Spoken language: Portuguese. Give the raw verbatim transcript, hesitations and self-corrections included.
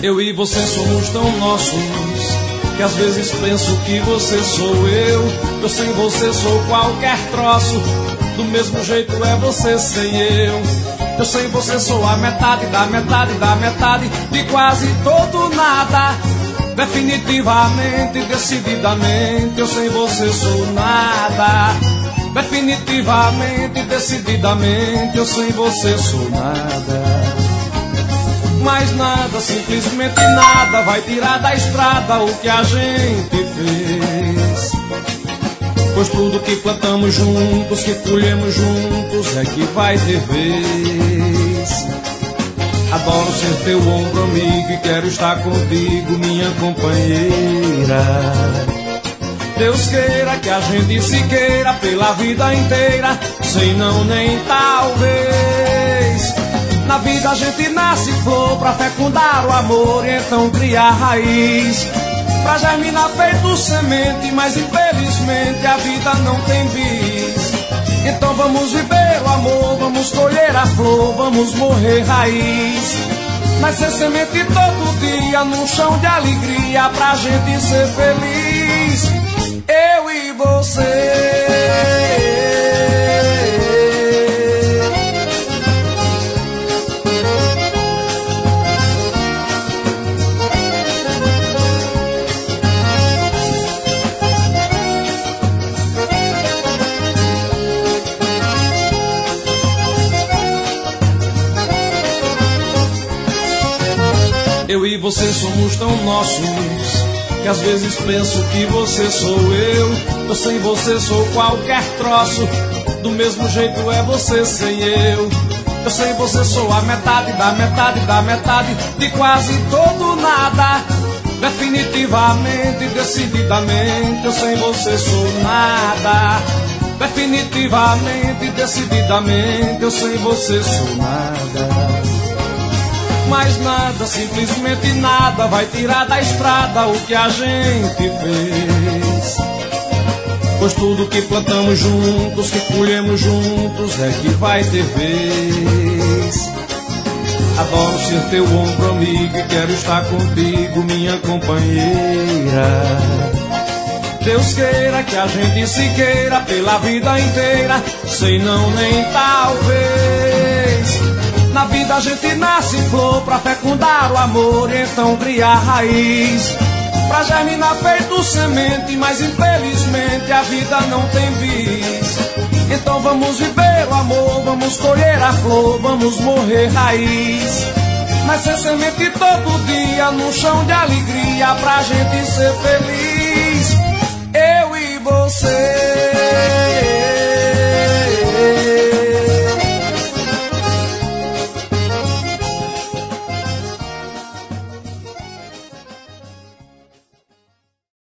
Eu e você somos tão nossos que às vezes penso que você sou eu. Eu sem você sou qualquer troço, do mesmo jeito é você sem eu. Eu sem você sou a metade da metade da metade de quase todo nada. Definitivamente, decididamente, eu sem você sou nada. Definitivamente, decididamente, eu sem você sou nada. Mas nada, simplesmente nada vai tirar da estrada o que a gente fez. Pois tudo que plantamos juntos, que colhemos juntos, é que vai ter vez. Adoro ser teu ombro amigo e quero estar contigo, minha companheira. Deus queira que a gente se queira pela vida inteira, sem não nem talvez. Na vida a gente nasce flor pra fecundar o amor e então criar raiz, pra germinar feito semente, mas infelizmente a vida não tem bis. Então vamos viver o amor, vamos colher a flor, vamos morrer raiz. Nascer semente todo dia num chão de alegria pra gente ser feliz. Eu e você. Eu e você somos tão nossos que às vezes penso que você sou eu. Eu sem você sou qualquer troço, do mesmo jeito é você sem eu. Eu sem você sou a metade da metade da metade de quase todo nada. Definitivamente, decididamente, eu sem você sou nada. Definitivamente, decididamente, eu sem você sou nada. Mas nada, simplesmente nada vai tirar da estrada o que a gente fez. Pois tudo que plantamos juntos, que colhemos juntos, é que vai ter vez. Adoro ser teu ombro amigo e quero estar contigo, minha companheira. Deus queira que a gente se queira pela vida inteira, sem não nem talvez. Na vida a gente nasce flor pra fecundar o amor e então criar raiz, pra germinar feito semente, mas infelizmente a vida não tem bis. Então vamos viver o amor, vamos colher a flor, vamos morrer raiz. Nascer semente todo dia num chão de alegria pra gente ser feliz.